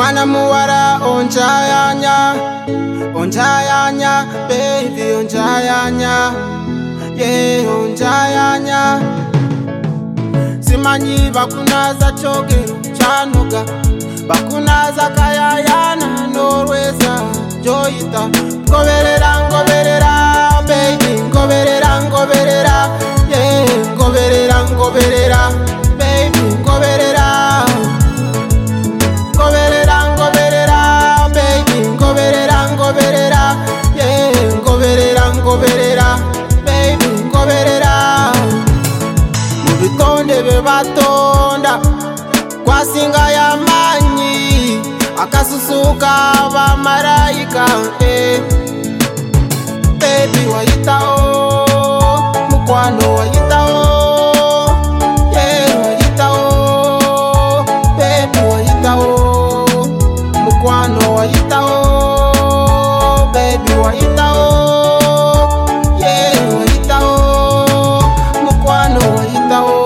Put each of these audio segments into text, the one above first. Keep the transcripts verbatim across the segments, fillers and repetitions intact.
Mwana muwara onjayanya, onjayanya, baby onjayanya, yeah onjayanya. Simanyi bakunaza chogero chanoga, bakunaza kayayana norweza joyita. Ngoberera ngoberera baby ngoberera ngoberera, yeah ngoberera ngoberera baby ngoberera. Ngoberera ngoberera baby ngoberera ngoberera, yeah ngoberera ngoberera baby ngoberera. Mubitonde bebatonda kwasinga ya manyi, akasusuka abamarayika, eh. Baby wayitao, mukwano wayitao, yeah wayitao, baby wayitao, mukwano wayitao, baby wayitao, yeah wayitao, mukwano wayitao.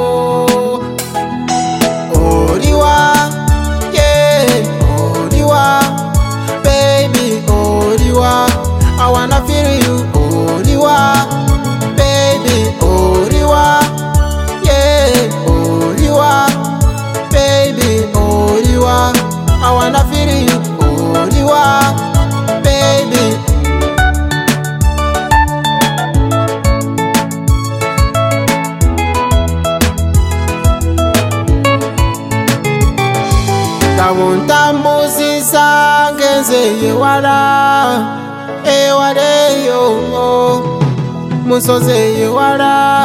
Oriwa, yeah oriwa, baby oriwa, I wanna feel you. Oriwa, baby oriwa, yeah oriwa, baby oriwa, I wanna feel you. Oriwa, baby. Tawuntambuzisa ngenze yewala, ewale yo musoze yewala.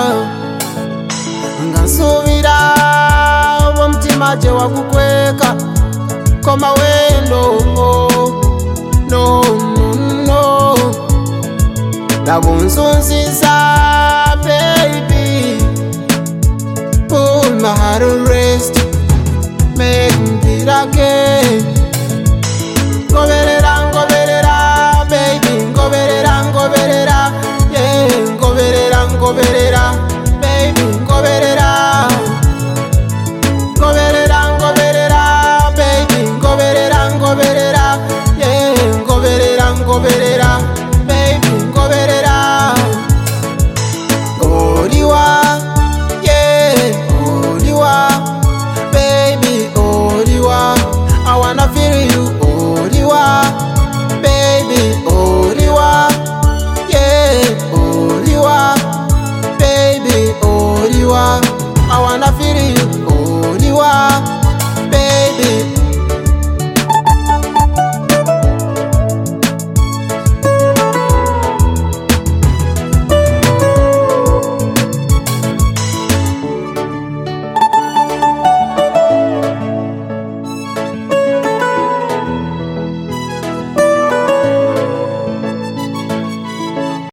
Ngasubira omutima je wakukweka koma wendo, no no no. Tawunsunzisa